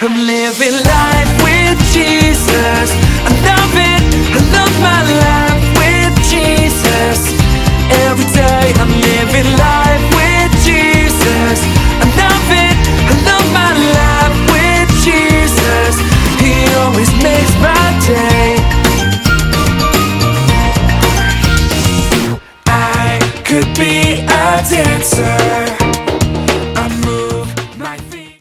I'm living life with Jesus. I love it, I love my life with Jesus. Every day I'm living life with Jesus. I love it, I love my life with Jesus. He always makes my day. I could be a dancer,